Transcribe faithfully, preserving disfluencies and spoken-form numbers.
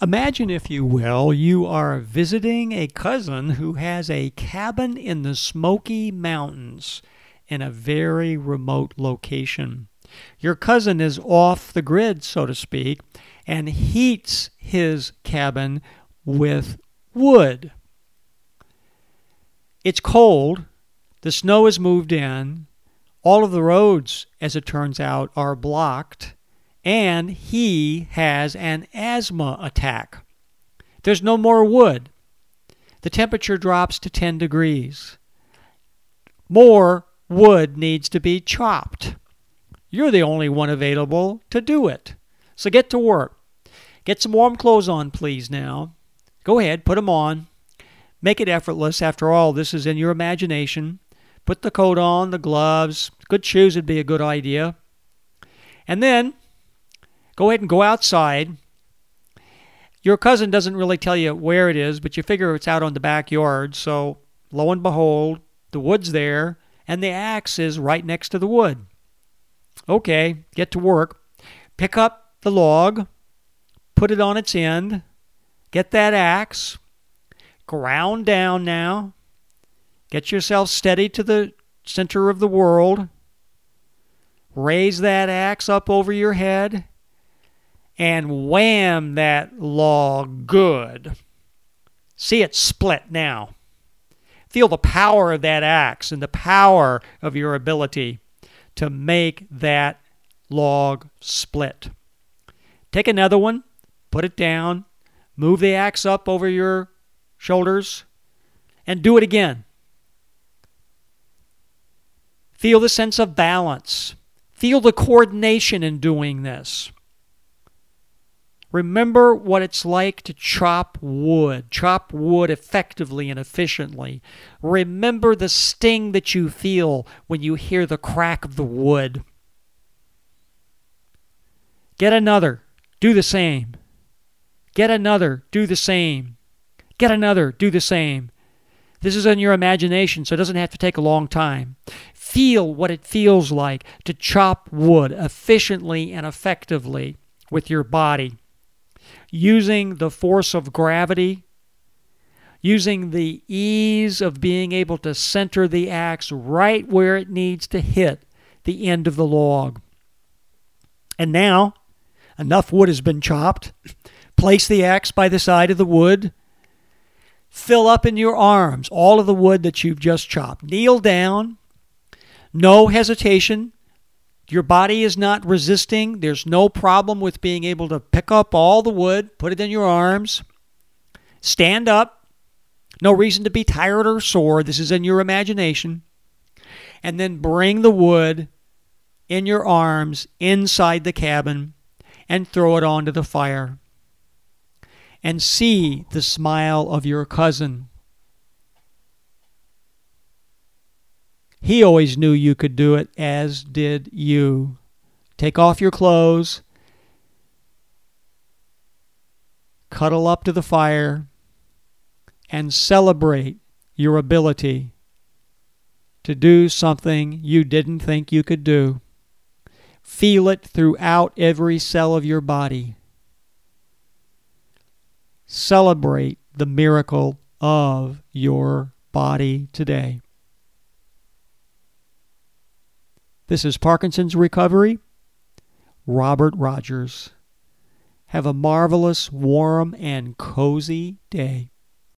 Imagine, if you will, you are visiting a cousin who has a cabin in the Smoky Mountains in a very remote location. Your cousin is off the grid, so to speak, and heats his cabin with wood. It's cold, the snow has moved in, all of the roads, as it turns out, are blocked, and he has an asthma attack. There's no more wood. The temperature drops to ten degrees. More wood needs to be chopped. You're the only one available to do it. So get to work. Get some warm clothes on, please, now. Go ahead, put them on. Make it effortless. After all, this is in your imagination. Put the coat on, the gloves. Good shoes would be a good idea. And then go ahead and go outside. Your cousin doesn't really tell you where it is, but you figure it's out on the backyard. So lo and behold, the wood's there, and the axe is right next to the wood. Okay, get to work. Pick up the log, put it on its end, get that axe, ground down now, get yourself steady to the center of the world, raise that axe up over your head, and wham that log good. See it split now. Feel the power of that axe and the power of your ability to make that log split. Take another one, put it down, move the axe up over your shoulders, and do it again. Feel the sense of balance. Feel the coordination in doing this. Remember what it's like to chop wood. Chop wood effectively and efficiently. Remember the sting that you feel when you hear the crack of the wood. Get another. Do the same. Get another. Do the same. Get another. Do the same. This is in your imagination, so it doesn't have to take a long time. Feel what it feels like to chop wood efficiently and effectively with your body, using the force of gravity, using the ease of being able to center the axe right where it needs to hit the end of the log. And now, enough wood has been chopped. Place the axe by the side of the wood. Fill up in your arms all of the wood that you've just chopped. Kneel down. No hesitation. Your body is not resisting. There's no problem with being able to pick up all the wood, put it in your arms. Stand up. No reason to be tired or sore. This is in your imagination. And then bring the wood in your arms inside the cabin and throw it onto the fire. And see the smile of your cousin. He always knew you could do it, as did you. Take off your clothes. Cuddle up to the fire and celebrate your ability to do something you didn't think you could do. Feel it throughout every cell of your body. Celebrate the miracle of your body today. This is Parkinson's Recovery. Robert Rogers. Have a marvelous, warm, and cozy day.